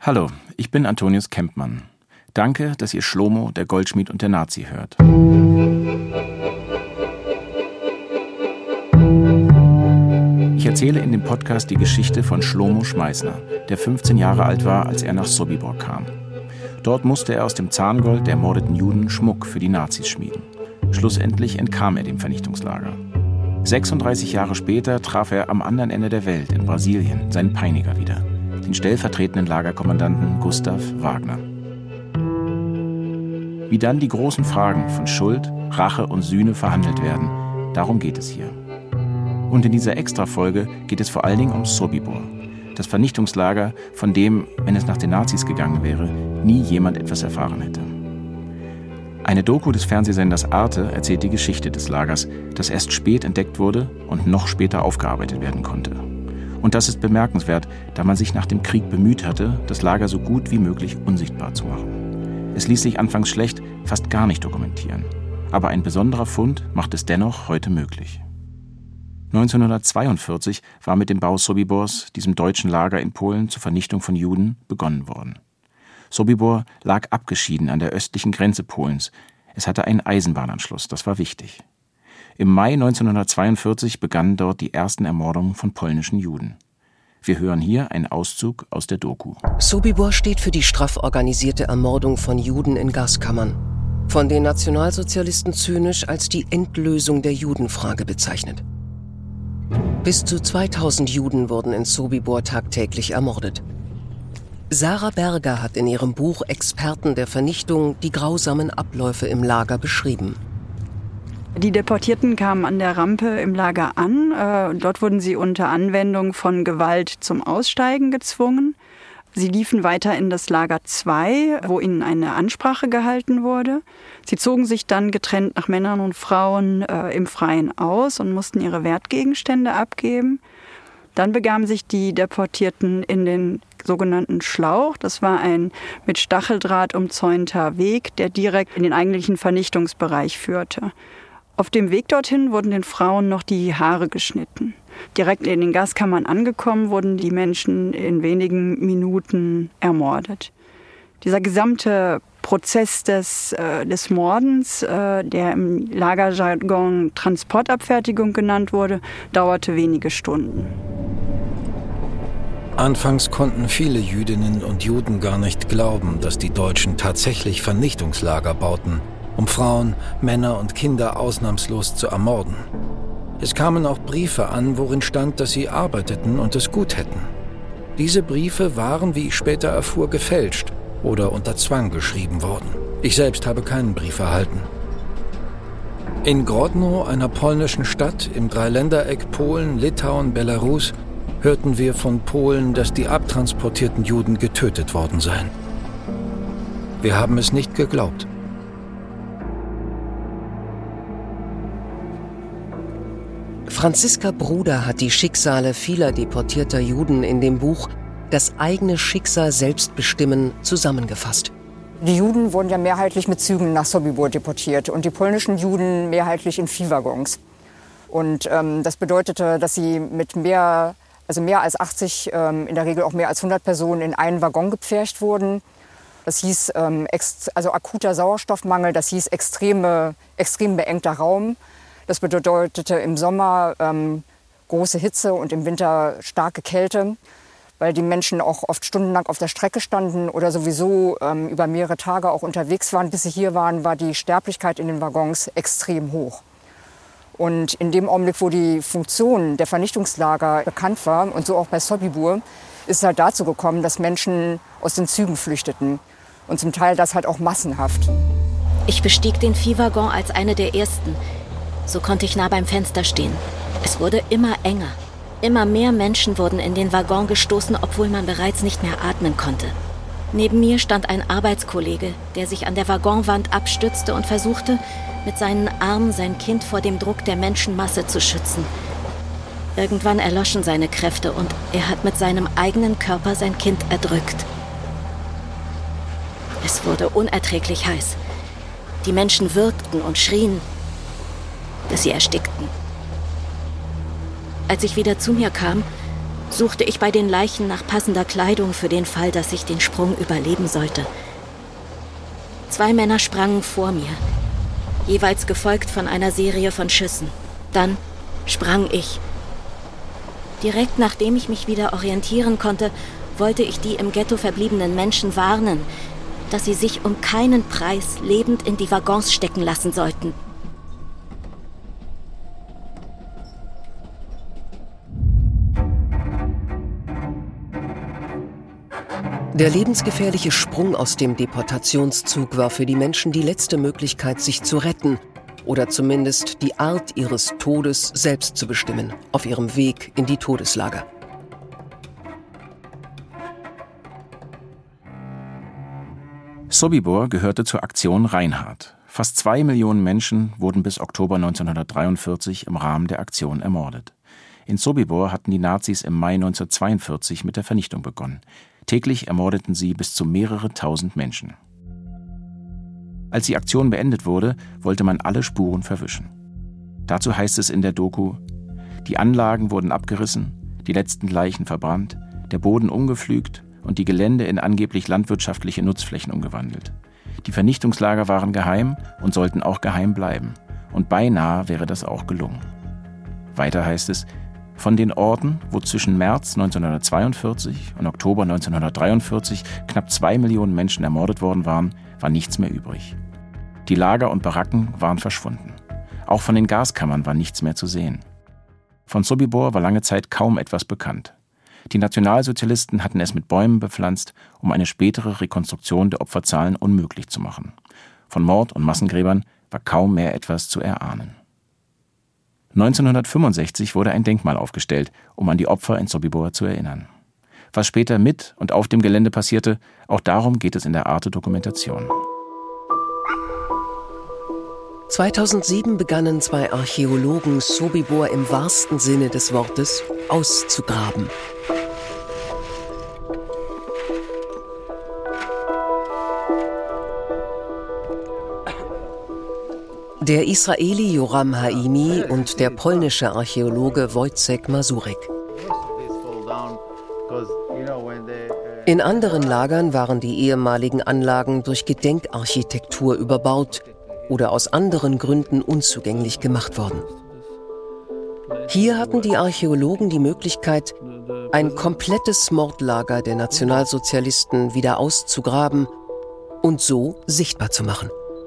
Hallo, ich bin Antonius Kempmann. Danke, dass ihr Schlomo, der Goldschmied und der Nazi hört. Ich erzähle in dem Podcast die Geschichte von Schlomo Schmeißner, der 15 Jahre alt war, als er nach Sobibor kam. Dort musste er aus dem Zahngold der ermordeten Juden Schmuck für die Nazis schmieden. Schlussendlich entkam er dem Vernichtungslager. 36 Jahre später traf er am anderen Ende der Welt, in Brasilien, seinen Peiniger wieder, den stellvertretenden Lagerkommandanten Gustav Wagner. Wie dann die großen Fragen von Schuld, Rache und Sühne verhandelt werden, darum geht es hier. Und in dieser Extrafolge geht es vor allen Dingen um Sobibor, das Vernichtungslager, von dem, wenn es nach den Nazis gegangen wäre, nie jemand etwas erfahren hätte. Eine Doku des Fernsehsenders Arte erzählt die Geschichte des Lagers, das erst spät entdeckt wurde und noch später aufgearbeitet werden konnte. Und das ist bemerkenswert, da man sich nach dem Krieg bemüht hatte, das Lager so gut wie möglich unsichtbar zu machen. Es ließ sich anfangs schlecht, fast gar nicht dokumentieren. Aber ein besonderer Fund macht es dennoch heute möglich. 1942 war mit dem Bau Sobibors, diesem deutschen Lager in Polen zur Vernichtung von Juden, begonnen worden. Sobibor lag abgeschieden an der östlichen Grenze Polens. Es hatte einen Eisenbahnanschluss, das war wichtig. Im Mai 1942 begannen dort die ersten Ermordungen von polnischen Juden. Wir hören hier einen Auszug aus der Doku. Sobibor steht für die straff organisierte Ermordung von Juden in Gaskammern. Von den Nationalsozialisten zynisch als die Endlösung der Judenfrage bezeichnet. Bis zu 2000 Juden wurden in Sobibor tagtäglich ermordet. Sarah Berger hat in ihrem Buch Experten der Vernichtung die grausamen Abläufe im Lager beschrieben. Die Deportierten kamen an der Rampe im Lager an. Dort wurden sie unter Anwendung von Gewalt zum Aussteigen gezwungen. Sie liefen weiter in das Lager 2, wo ihnen eine Ansprache gehalten wurde. Sie zogen sich dann getrennt nach Männern und Frauen im Freien aus und mussten ihre Wertgegenstände abgeben. Dann begaben sich die Deportierten in den sogenannten Schlauch. Das war ein mit Stacheldraht umzäunter Weg, der direkt in den eigentlichen Vernichtungsbereich führte. Auf dem Weg dorthin wurden den Frauen noch die Haare geschnitten. Direkt in den Gaskammern angekommen, wurden die Menschen in wenigen Minuten ermordet. Dieser gesamte Prozess des Mordens, der im Lagerjargon Transportabfertigung genannt wurde, dauerte wenige Stunden. Anfangs konnten viele Jüdinnen und Juden gar nicht glauben, dass die Deutschen tatsächlich Vernichtungslager bauten, um Frauen, Männer und Kinder ausnahmslos zu ermorden. Es kamen auch Briefe an, worin stand, dass sie arbeiteten und es gut hätten. Diese Briefe waren, wie ich später erfuhr, gefälscht oder unter Zwang geschrieben worden. Ich selbst habe keinen Brief erhalten. In Grodno, einer polnischen Stadt im Dreiländereck Polen, Litauen, Belarus, hörten wir von Polen, dass die abtransportierten Juden getötet worden seien. Wir haben es nicht geglaubt. Franziska Bruder hat die Schicksale vieler deportierter Juden in dem Buch »Das eigene Schicksal selbst bestimmen« zusammengefasst. Die Juden wurden ja mehrheitlich mit Zügen nach Sobibor deportiert und die polnischen Juden mehrheitlich in Viehwaggons. Und das bedeutete, dass sie mit mehr als 80, in der Regel auch mehr als 100 Personen in einen Waggon gepfercht wurden. Das hieß akuter Sauerstoffmangel, das hieß extrem beengter Raum. Das bedeutete im Sommer große Hitze und im Winter starke Kälte, weil die Menschen auch oft stundenlang auf der Strecke standen oder sowieso über mehrere Tage auch unterwegs waren. Bis sie hier waren, war die Sterblichkeit in den Waggons extrem hoch. Und in dem Augenblick, wo die Funktion der Vernichtungslager bekannt war, und so auch bei Sobibor, ist es halt dazu gekommen, dass Menschen aus den Zügen flüchteten. Und zum Teil das halt auch massenhaft. Ich bestieg den Viehwaggon als eine der ersten. So konnte ich nah beim Fenster stehen. Es wurde immer enger. Immer mehr Menschen wurden in den Waggon gestoßen, obwohl man bereits nicht mehr atmen konnte. Neben mir stand ein Arbeitskollege, der sich an der Waggonwand abstützte und versuchte, mit seinen Armen sein Kind vor dem Druck der Menschenmasse zu schützen. Irgendwann erloschen seine Kräfte und er hat mit seinem eigenen Körper sein Kind erdrückt. Es wurde unerträglich heiß. Die Menschen würgten und schrien, dass sie erstickten. Als ich wieder zu mir kam, suchte ich bei den Leichen nach passender Kleidung für den Fall, dass ich den Sprung überleben sollte. 2 Männer sprangen vor mir, jeweils gefolgt von einer Serie von Schüssen. Dann sprang ich. Direkt nachdem ich mich wieder orientieren konnte, wollte ich die im Ghetto verbliebenen Menschen warnen, dass sie sich um keinen Preis lebend in die Waggons stecken lassen sollten. Der lebensgefährliche Sprung aus dem Deportationszug war für die Menschen die letzte Möglichkeit, sich zu retten oder zumindest die Art ihres Todes selbst zu bestimmen, auf ihrem Weg in die Todeslager. Sobibor gehörte zur Aktion Reinhard. Fast 2 Millionen Menschen wurden bis Oktober 1943 im Rahmen der Aktion ermordet. In Sobibor hatten die Nazis im Mai 1942 mit der Vernichtung begonnen. Täglich ermordeten sie bis zu mehrere tausend Menschen. Als die Aktion beendet wurde, wollte man alle Spuren verwischen. Dazu heißt es in der Doku: Die Anlagen wurden abgerissen, die letzten Leichen verbrannt, der Boden umgepflügt und die Gelände in angeblich landwirtschaftliche Nutzflächen umgewandelt. Die Vernichtungslager waren geheim und sollten auch geheim bleiben. Und beinahe wäre das auch gelungen. Weiter heißt es: Von den Orten, wo zwischen März 1942 und Oktober 1943 knapp 2 Millionen Menschen ermordet worden waren, war nichts mehr übrig. Die Lager und Baracken waren verschwunden. Auch von den Gaskammern war nichts mehr zu sehen. Von Sobibor war lange Zeit kaum etwas bekannt. Die Nationalsozialisten hatten es mit Bäumen bepflanzt, um eine spätere Rekonstruktion der Opferzahlen unmöglich zu machen. Von Mord und Massengräbern war kaum mehr etwas zu erahnen. 1965 wurde ein Denkmal aufgestellt, um an die Opfer in Sobibor zu erinnern. Was später mit und auf dem Gelände passierte, auch darum geht es in der Arte-Dokumentation. 2007 begannen 2 Archäologen, Sobibor im wahrsten Sinne des Wortes auszugraben. Der Israeli Yoram Haimi und der polnische Archäologe Wojciech Mazurek. In anderen Lagern waren die ehemaligen Anlagen durch Gedenkarchitektur überbaut oder aus anderen Gründen unzugänglich gemacht worden. Hier hatten die Archäologen die Möglichkeit, ein komplettes Mordlager der Nationalsozialisten wieder auszugraben und so sichtbar zu machen.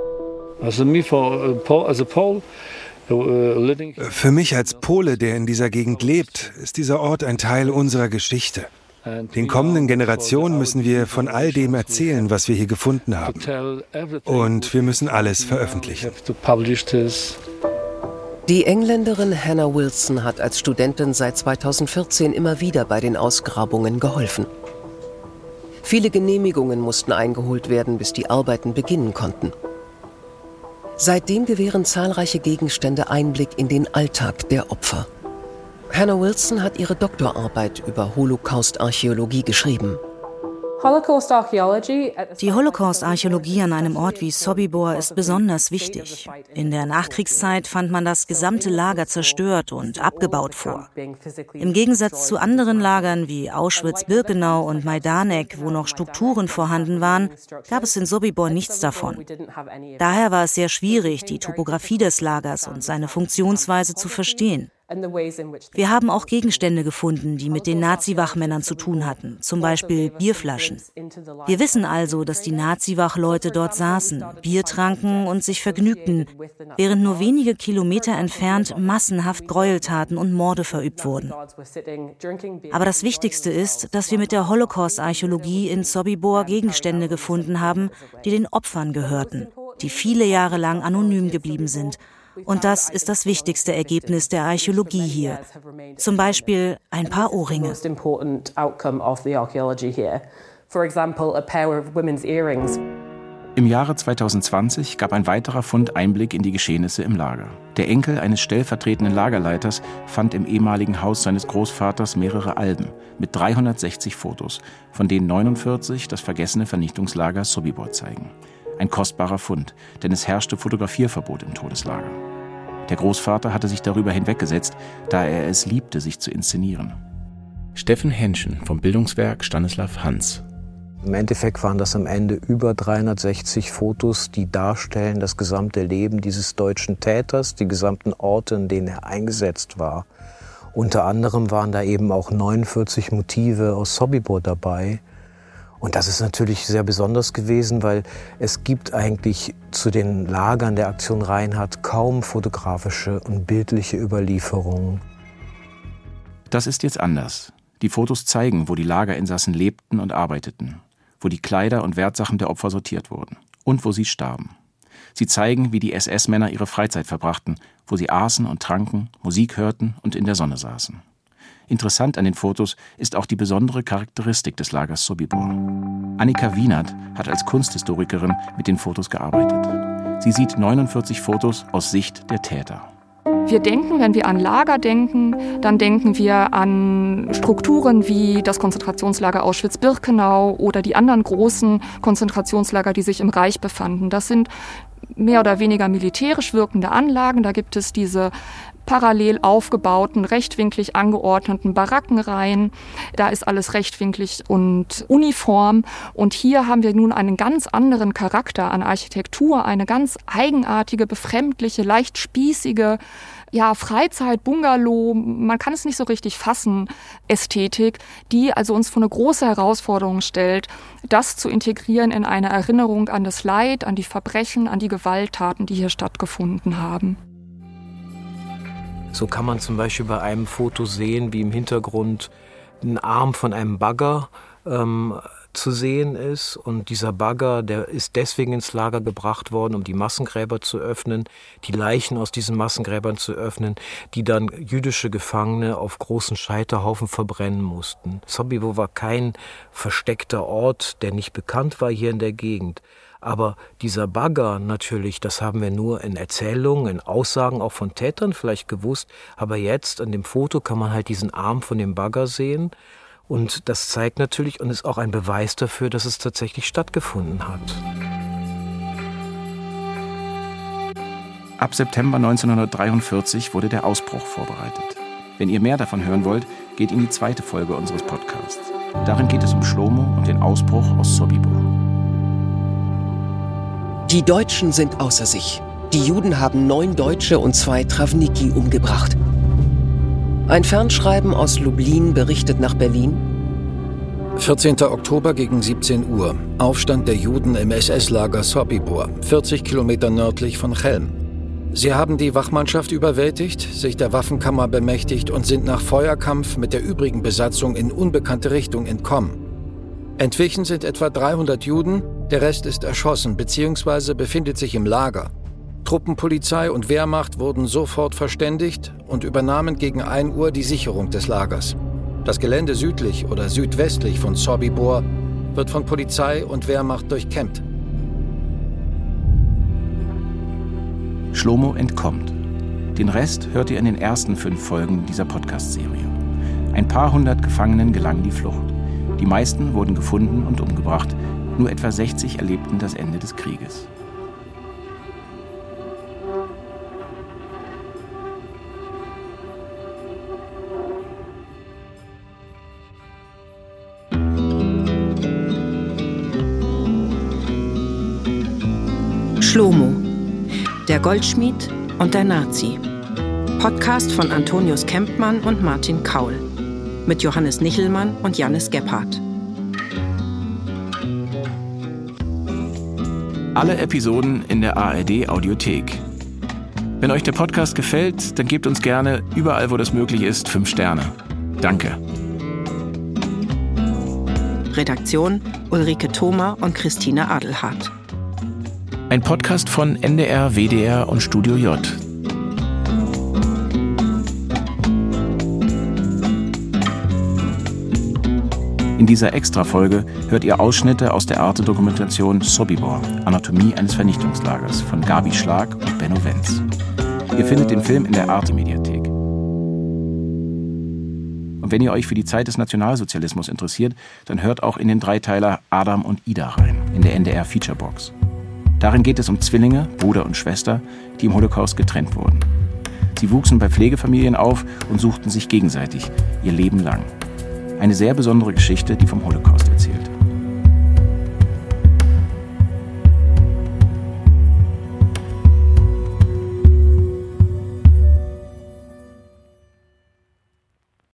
Für mich als Pole, der in dieser Gegend lebt, ist dieser Ort ein Teil unserer Geschichte. Den kommenden Generationen müssen wir von all dem erzählen, was wir hier gefunden haben. Und wir müssen alles veröffentlichen. Die Engländerin Hannah Wilson hat als Studentin seit 2014 immer wieder bei den Ausgrabungen geholfen. Viele Genehmigungen mussten eingeholt werden, bis die Arbeiten beginnen konnten. Seitdem gewähren zahlreiche Gegenstände Einblick in den Alltag der Opfer. Hannah Wilson hat ihre Doktorarbeit über Holocaust-Archäologie geschrieben. Die Holocaust-Archäologie an einem Ort wie Sobibor ist besonders wichtig. In der Nachkriegszeit fand man das gesamte Lager zerstört und abgebaut vor. Im Gegensatz zu anderen Lagern wie Auschwitz-Birkenau und Majdanek, wo noch Strukturen vorhanden waren, gab es in Sobibor nichts davon. Daher war es sehr schwierig, die Topographie des Lagers und seine Funktionsweise zu verstehen. Wir haben auch Gegenstände gefunden, die mit den Nazi-Wachmännern zu tun hatten, zum Beispiel Bierflaschen. Wir wissen also, dass die Nazi-Wachleute dort saßen, Bier tranken und sich vergnügten, während nur wenige Kilometer entfernt massenhaft Gräueltaten und Morde verübt wurden. Aber das Wichtigste ist, dass wir mit der Holocaust-Archäologie in Sobibor Gegenstände gefunden haben, die den Opfern gehörten, die viele Jahre lang anonym geblieben sind. Und das ist das wichtigste Ergebnis der Archäologie hier. Zum Beispiel ein paar Ohrringe. Im Jahre 2020 gab ein weiterer Fund Einblick in die Geschehnisse im Lager. Der Enkel eines stellvertretenden Lagerleiters fand im ehemaligen Haus seines Großvaters mehrere Alben mit 360 Fotos, von denen 49 das vergessene Vernichtungslager Sobibor zeigen. Ein kostbarer Fund, denn es herrschte Fotografierverbot im Todeslager. Der Großvater hatte sich darüber hinweggesetzt, da er es liebte, sich zu inszenieren. Steffen Henschen vom Bildungswerk Stanislav Hans. Im Endeffekt waren das am Ende über 360 Fotos, die darstellen das gesamte Leben dieses deutschen Täters, die gesamten Orte, in denen er eingesetzt war. Unter anderem waren da eben auch 49 Motive aus Sobibor dabei. Und das ist natürlich sehr besonders gewesen, weil es gibt eigentlich zu den Lagern der Aktion Reinhardt kaum fotografische und bildliche Überlieferungen. Das ist jetzt anders. Die Fotos zeigen, wo die Lagerinsassen lebten und arbeiteten, wo die Kleider und Wertsachen der Opfer sortiert wurden und wo sie starben. Sie zeigen, wie die SS-Männer ihre Freizeit verbrachten, wo sie aßen und tranken, Musik hörten und in der Sonne saßen. Interessant an den Fotos ist auch die besondere Charakteristik des Lagers Sobibor. Annika Wienert hat als Kunsthistorikerin mit den Fotos gearbeitet. Sie sieht 49 Fotos aus Sicht der Täter. Wir denken, wenn wir an Lager denken, dann denken wir an Strukturen wie das Konzentrationslager Auschwitz-Birkenau oder die anderen großen Konzentrationslager, die sich im Reich befanden. Das sind mehr oder weniger militärisch wirkende Anlagen. Da gibt es diese parallel aufgebauten, rechtwinklig angeordneten Barackenreihen. Da ist alles rechtwinklig und uniform. Und hier haben wir nun einen ganz anderen Charakter an Architektur, eine ganz eigenartige, befremdliche, leicht spießige, Freizeit, Bungalow, man kann es nicht so richtig fassen, Ästhetik, die also uns vor eine große Herausforderung stellt, das zu integrieren in eine Erinnerung an das Leid, an die Verbrechen, an die Gewalttaten, die hier stattgefunden haben. So kann man zum Beispiel bei einem Foto sehen, wie im Hintergrund ein Arm von einem Bagger zu sehen ist. Und dieser Bagger, der ist deswegen ins Lager gebracht worden, um die Massengräber zu öffnen, die Leichen aus diesen Massengräbern zu öffnen, die dann jüdische Gefangene auf großen Scheiterhaufen verbrennen mussten. Sobibor war kein versteckter Ort, der nicht bekannt war hier in der Gegend. Aber dieser Bagger natürlich, das haben wir nur in Erzählungen, in Aussagen auch von Tätern vielleicht gewusst. Aber jetzt an dem Foto kann man halt diesen Arm von dem Bagger sehen. Und das zeigt natürlich und ist auch ein Beweis dafür, dass es tatsächlich stattgefunden hat. Ab September 1943 wurde der Ausbruch vorbereitet. Wenn ihr mehr davon hören wollt, geht in die 2. Folge unseres Podcasts. Darin geht es um Shlomo und den Ausbruch aus Sobibor. Die Deutschen sind außer sich. Die Juden haben 9 Deutsche und 2 Travniki umgebracht. Ein Fernschreiben aus Lublin berichtet nach Berlin. 14. Oktober gegen 17 Uhr. Aufstand der Juden im SS-Lager Sobibor, 40 Kilometer nördlich von Chelm. Sie haben die Wachmannschaft überwältigt, sich der Waffenkammer bemächtigt und sind nach Feuerkampf mit der übrigen Besatzung in unbekannte Richtung entkommen. Entwichen sind etwa 300 Juden, der Rest ist erschossen bzw. befindet sich im Lager. Truppen, Polizei und Wehrmacht wurden sofort verständigt und übernahmen gegen 1 Uhr die Sicherung des Lagers. Das Gelände südlich oder südwestlich von Sobibor wird von Polizei und Wehrmacht durchkämmt. Shlomo entkommt. Den Rest hört ihr in den ersten 5 Folgen dieser Podcast-Serie. Ein paar hundert Gefangenen gelang die Flucht. Die meisten wurden gefunden und umgebracht. Nur etwa 60 erlebten das Ende des Krieges. Shlomo, der Goldschmied und der Nazi. Podcast von Antonius Kempmann und Martin Kaul. Mit Johannes Nichelmann und Jannis Gebhardt. Alle Episoden in der ARD-Audiothek. Wenn euch der Podcast gefällt, dann gebt uns gerne überall, wo das möglich ist, 5 Sterne. Danke. Redaktion Ulrike Thoma und Christine Adelhardt. Ein Podcast von NDR, WDR und Studio J. In dieser Extra-Folge hört ihr Ausschnitte aus der Arte-Dokumentation Sobibor, Anatomie eines Vernichtungslagers von Gabi Schlag und Benno Wenz. Ihr findet den Film in der Arte-Mediathek. Und wenn ihr euch für die Zeit des Nationalsozialismus interessiert, dann hört auch in den Dreiteiler Adam und Ida rein, in der NDR-Featurebox. Darin geht es um Zwillinge, Bruder und Schwester, die im Holocaust getrennt wurden. Sie wuchsen bei Pflegefamilien auf und suchten sich gegenseitig, ihr Leben lang. Eine sehr besondere Geschichte, die vom Holocaust erzählt.